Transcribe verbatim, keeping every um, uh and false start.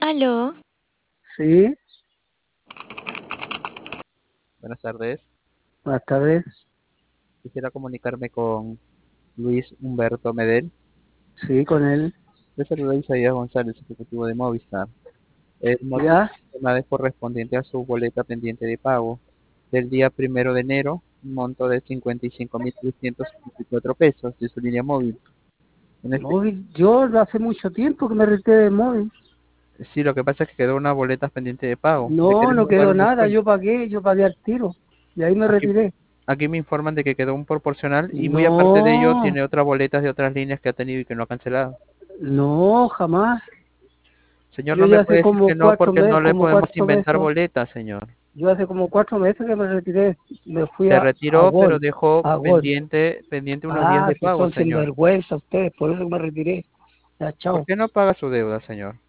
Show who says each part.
Speaker 1: Aló,
Speaker 2: Sí,
Speaker 3: Buenas tardes.
Speaker 2: buenas tardes.
Speaker 3: Quisiera comunicarme con Luis Humberto Medel.
Speaker 2: Sí, con él.
Speaker 3: Yo soy Luis Isaías González, ejecutivo de Movistar. El motivo
Speaker 2: ¿Ya?
Speaker 3: de llamada es correspondiente a su boleta pendiente de pago del día primero de enero, un monto de cincuenta y cinco mil trescientos cincuenta y cuatro pesos de su línea móvil. En este,
Speaker 2: Móvil. Yo hace mucho tiempo que me retiré de móvil.
Speaker 3: sí, lo que pasa es que quedó una boleta pendiente de pago. Le
Speaker 2: No, no
Speaker 3: queremos dar
Speaker 2: quedó
Speaker 3: un
Speaker 2: nada.
Speaker 3: descuento.
Speaker 2: Yo pagué, yo pagué al tiro. Y ahí me
Speaker 3: Aquí,
Speaker 2: retiré.
Speaker 3: aquí me informan de que quedó un proporcional y muy aparte de ello
Speaker 2: No,
Speaker 3: tiene otras boletas de otras líneas que ha tenido y que no ha cancelado.
Speaker 2: no, jamás.
Speaker 3: Señor,
Speaker 2: Yo
Speaker 3: no me
Speaker 2: ya hace
Speaker 3: puede decir
Speaker 2: como
Speaker 3: que no
Speaker 2: cuatro
Speaker 3: porque
Speaker 2: meses,
Speaker 3: no le
Speaker 2: como
Speaker 3: podemos
Speaker 2: cuatro
Speaker 3: inventar
Speaker 2: meses.
Speaker 3: boletas, señor.
Speaker 2: Yo hace como cuatro meses que me retiré. Me fui
Speaker 3: Se
Speaker 2: a, a
Speaker 3: retiró, pero
Speaker 2: Gol,
Speaker 3: dejó
Speaker 2: a Gol.
Speaker 3: pendiente, pendiente unos días
Speaker 2: Ah,
Speaker 3: de
Speaker 2: si
Speaker 3: pago,
Speaker 2: son
Speaker 3: señor.
Speaker 2: sinvergüenza ustedes, por eso me retiré. Ya,
Speaker 3: ¿Por
Speaker 2: chao.
Speaker 3: qué no paga su deuda, señor?